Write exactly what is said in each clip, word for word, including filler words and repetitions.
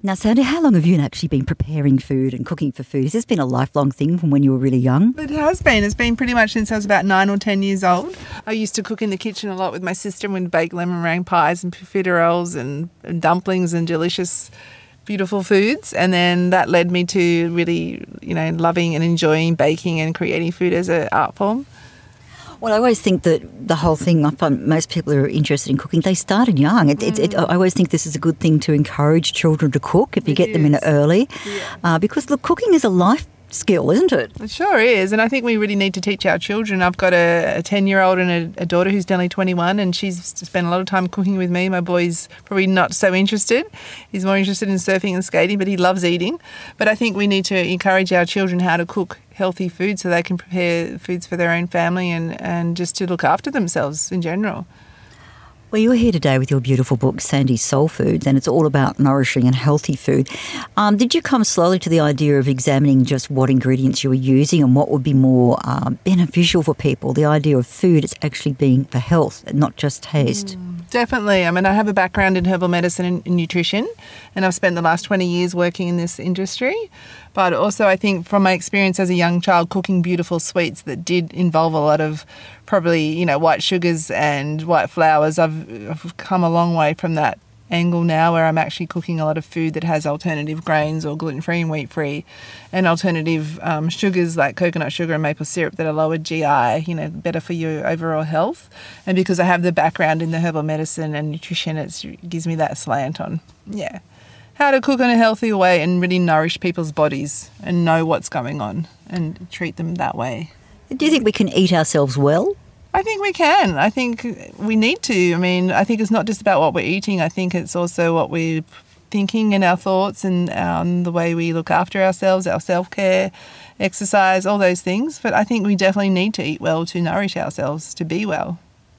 Now, Sandy, how long have you actually been preparing food and cooking for food? Has this been a lifelong thing from when you were really young? It has been. It's been pretty much since I was about nine or ten years old. I used to cook in the kitchen a lot with my sister and we'd bake lemon meringue pies and profiteroles and, and dumplings and delicious, beautiful foods. And then that led me to really, you know, loving and enjoying baking and creating food as an art form. Well, I always think that the whole thing, I find most people who are interested in cooking, they started young. It, it, it, I always think this is a good thing to encourage children to cook if you It get them in is. early. Yeah. Uh, because, look, cooking is a life skill, isn't it? It sure is, and I think we really need to teach our children. I've got a ten-year-old and a, a daughter who's nearly twenty-one, and she's spent a lot of time cooking with me. My boy's probably not so interested. He's more interested in surfing and skating, but he loves eating. But I think we need to encourage our children how to cook healthy food so they can prepare foods for their own family and, and just to look after themselves in general. Well, you're here today with your beautiful book, Sandy's Soul Foods, and it's all about nourishing and healthy food. Um, did you come slowly to the idea of examining just what ingredients you were using and what would be more uh, beneficial for people? The idea of food is actually being for health and not just taste. Mm, definitely. I mean, I have a background in herbal medicine and, and nutrition, and I've spent the last twenty years working in this industry. But also I think from my experience as a young child cooking beautiful sweets that did involve a lot of probably, you know, white sugars and white flours, I've, I've come a long way from that angle now where I'm actually cooking a lot of food that has alternative grains or gluten-free and wheat-free and alternative um, sugars like coconut sugar and maple syrup that are lower G I, you know, better for your overall health. And because I have the background in the herbal medicine and nutrition, it's, it gives me that slant on, yeah, how to cook in a healthy way and really nourish people's bodies and know what's going on and treat them that way. Do you think we can eat ourselves well? I think we can. I think we need to. I mean, I think it's not just about what we're eating. I think it's also what we're thinking and our thoughts and um, the way we look after ourselves, our self-care, exercise, all those things. But I think we definitely need to eat well to nourish ourselves, to be well.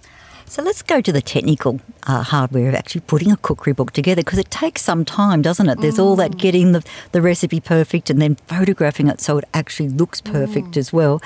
So let's go to the technical uh, hardware of actually putting a cookery book together, because it takes some time, doesn't it? There's mm. all that getting the, the recipe perfect and then photographing it so it actually looks perfect mm. as well.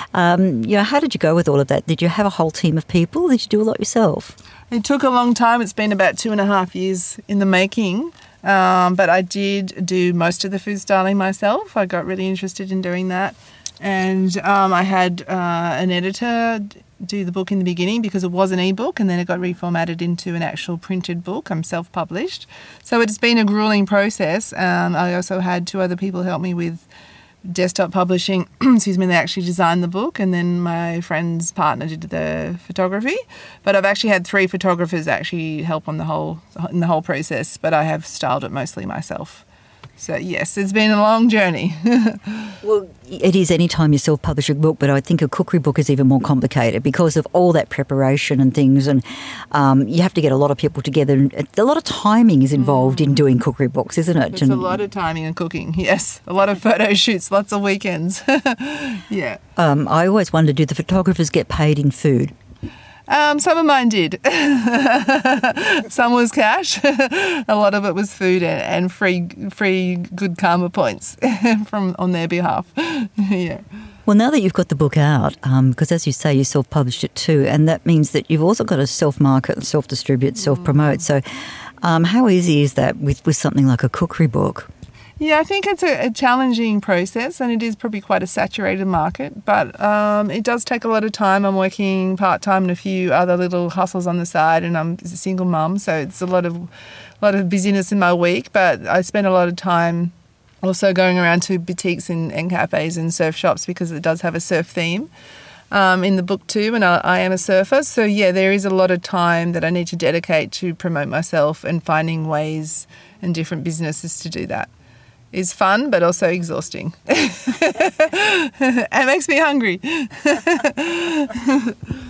Um, you know, how did you go with all of that? Did you have a whole team of people? Did you do a lot yourself? It took a long time. It's been about two and a half years in the making. Um, but I did do most of the food styling myself. I got really interested in doing that. And um, I had uh, an editor do the book in the beginning because it was an ebook, and then it got reformatted into an actual printed book. I'm self-published. So it's been a grueling process. Um, I also had two other people help me with desktop publishing. Excuse me, they actually designed the book, and then my friend's partner did the photography. But I've actually had three photographers actually help on the whole in the whole process, but I have styled it mostly myself. So, yes, it's been a long journey. Well, it is any time you self-publish a book, but I think a cookery book is even more complicated because of all that preparation and things, and um, you have to get a lot of people together. And a lot of timing is involved mm. in doing cookery books, isn't it? It's and, a lot of timing and cooking, yes. A lot of photo shoots, lots of weekends. Yeah. Um, I always wonder, do the photographers get paid in food? Um, some of mine did. Some was cash. A lot of it was food and, and free, free good karma points from on their behalf. Yeah. Well, now that you've got the book out, um, because as you say, you self-published it too, and that means that you've also got to self-market, self-distribute, self-promote. So, um, how easy is that with, with something like a cookery book? Yeah, I think it's a, a challenging process, and it is probably quite a saturated market, but um, it does take a lot of time. I'm working part-time and a few other little hustles on the side, and I'm a single mum, so it's a lot of a lot of busyness in my week, but I spend a lot of time also going around to boutiques and, and cafes and surf shops because it does have a surf theme um, in the book too, and I, I am a surfer. So, yeah, there is a lot of time that I need to dedicate to promote myself and finding ways and different businesses to do that. Is fun, but also exhausting. It makes me hungry.